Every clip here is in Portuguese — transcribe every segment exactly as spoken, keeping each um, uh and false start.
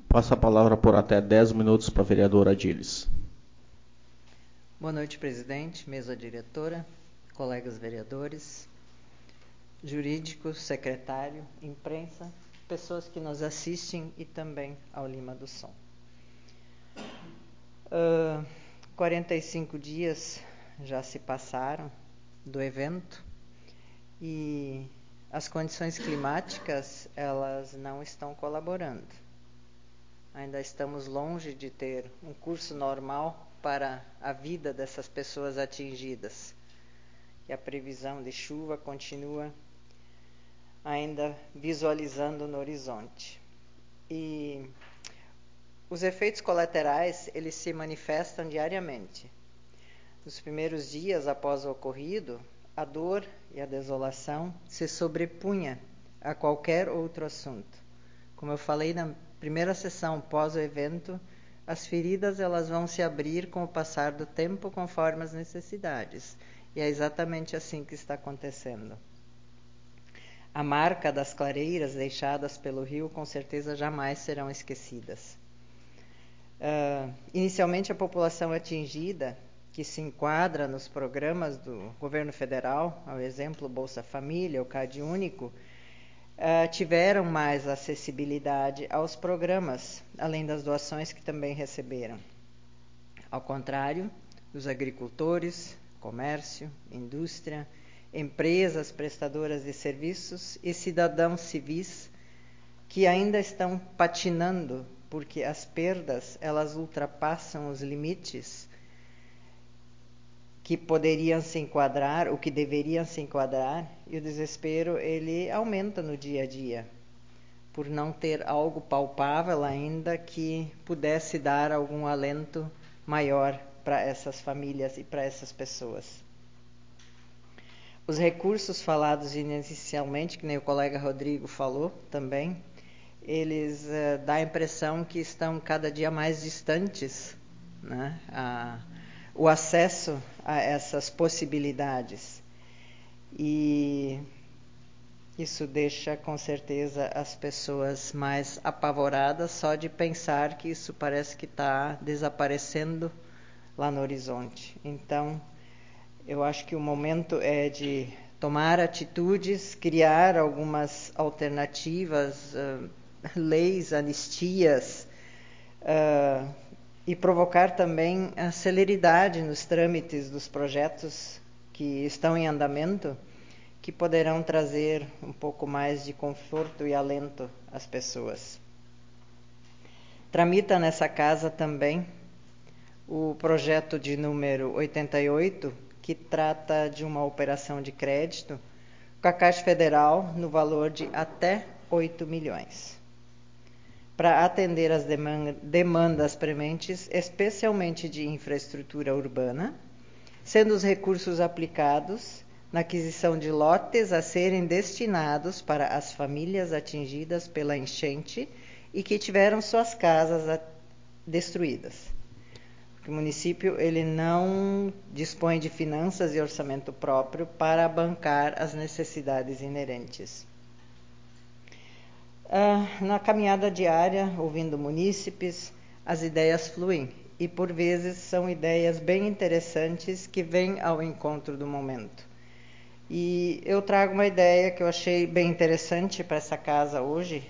Passo a palavra por até dez minutos para a vereadora Adilis. Boa noite, presidente, mesa diretora, colegas vereadores, jurídicos, secretário, imprensa, pessoas que nos assistem e também ao Lima do Som. Uh, quarenta e cinco dias já se passaram do evento e as condições climáticas, elas não estão colaborando. Ainda estamos longe de ter um curso normal para a vida dessas pessoas atingidas. E a previsão de chuva continua ainda visualizando no horizonte. E os efeitos colaterais, eles se manifestam diariamente. Nos primeiros dias após o ocorrido, a dor e a desolação se sobrepunha a qualquer outro assunto. Como eu falei na primeira sessão pós o evento, as feridas elas vão se abrir com o passar do tempo conforme as necessidades. E é exatamente assim que está acontecendo. A marca das clareiras deixadas pelo rio com certeza jamais serão esquecidas. Uh, inicialmente a população atingida, que se enquadra nos programas do governo federal, ao exemplo Bolsa Família, o CAD Único, uh, tiveram mais acessibilidade aos programas, além das doações que também receberam. Ao contrário, dos agricultores, comércio, indústria, empresas prestadoras de serviços e cidadãos civis que ainda estão patinando porque as perdas elas ultrapassam os limites que poderiam se enquadrar, o que deveriam se enquadrar, e o desespero ele aumenta no dia a dia, por não ter algo palpável ainda que pudesse dar algum alento maior para essas famílias e para essas pessoas. Os recursos falados inicialmente, que nem o colega Rodrigo falou também, eles uh, dão a impressão que estão cada dia mais distantes, né? a, o acesso a essas possibilidades. E isso deixa com certeza as pessoas mais apavoradas só de pensar que isso parece que está desaparecendo lá no horizonte. Então, eu acho que o momento é de tomar atitudes, criar algumas alternativas, uh, leis, anistias, uh, e provocar também a celeridade nos trâmites dos projetos que estão em andamento, que poderão trazer um pouco mais de conforto e alento às pessoas. Tramita nessa casa também o projeto de número oitenta e oito, que trata de uma operação de crédito com a Caixa Federal no valor de até oito milhões, para atender as demandas prementes, especialmente de infraestrutura urbana, sendo os recursos aplicados na aquisição de lotes a serem destinados para as famílias atingidas pela enchente e que tiveram suas casas destruídas. O município ele não dispõe de finanças e orçamento próprio para bancar as necessidades inerentes. Ah, na caminhada diária, ouvindo munícipes, as ideias fluem e, por vezes, são ideias bem interessantes que vêm ao encontro do momento. E eu trago uma ideia que eu achei bem interessante para essa casa hoje,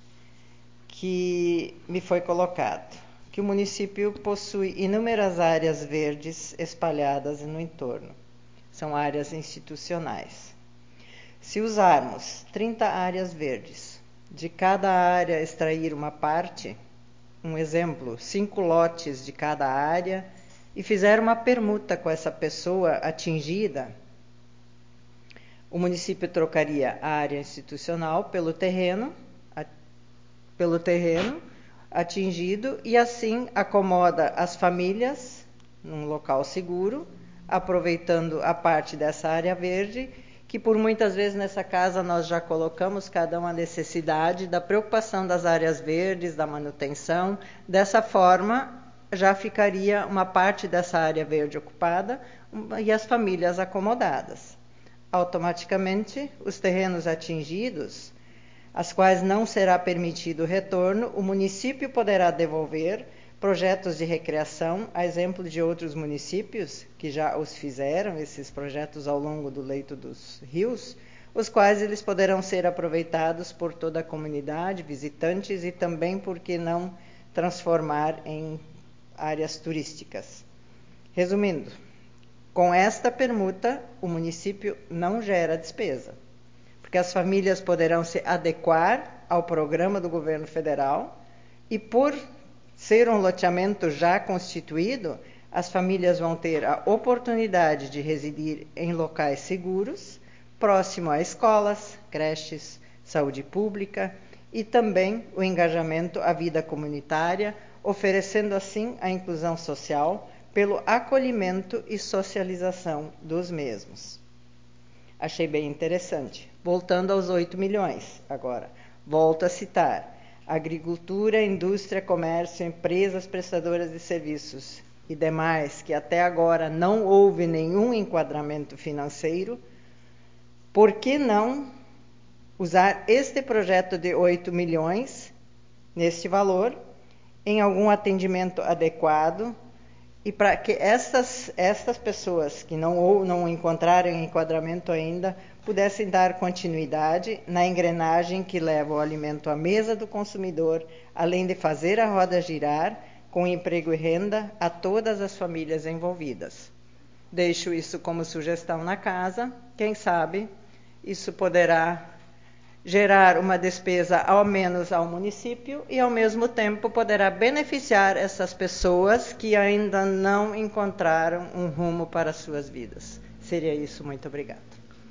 que me foi colocado. Que o município possui inúmeras áreas verdes espalhadas no entorno. São áreas institucionais. Se usarmos trinta áreas verdes, de cada área extrair uma parte, um exemplo, cinco lotes de cada área, e fizer uma permuta com essa pessoa atingida, o município trocaria a área institucional pelo terreno, a, pelo terreno, atingido e assim acomoda as famílias num local seguro, aproveitando a parte dessa área verde, que por muitas vezes nessa casa nós já colocamos cada uma necessidade da preocupação das áreas verdes, da manutenção. Dessa forma, já ficaria uma parte dessa área verde ocupada e as famílias acomodadas. Automaticamente, os terrenos atingidos às quais não será permitido o retorno, o município poderá devolver projetos de recreação, a exemplo de outros municípios que já os fizeram, esses projetos ao longo do leito dos rios, os quais eles poderão ser aproveitados por toda a comunidade, visitantes e também, por que não, transformar em áreas turísticas. Resumindo, com esta permuta, o município não gera despesa, porque as famílias poderão se adequar ao programa do governo federal e, por ser um loteamento já constituído, as famílias vão ter a oportunidade de residir em locais seguros, próximo a escolas, creches, saúde pública e também o engajamento à vida comunitária, oferecendo assim a inclusão social pelo acolhimento e socialização dos mesmos. Achei bem interessante. Voltando aos oito milhões agora, volto a citar: agricultura, indústria, comércio, empresas prestadoras de serviços e demais que até agora não houve nenhum enquadramento financeiro, por que não usar este projeto de oito milhões, neste valor, em algum atendimento adequado, e para que estas, estas pessoas que não, ou não encontraram enquadramento ainda, pudessem dar continuidade na engrenagem que leva o alimento à mesa do consumidor, além de fazer a roda girar com emprego e renda a todas as famílias envolvidas. Deixo isso como sugestão na casa, quem sabe isso poderá gerar uma despesa ao menos ao município e, ao mesmo tempo, poderá beneficiar essas pessoas que ainda não encontraram um rumo para as suas vidas. Seria isso. Muito obrigada.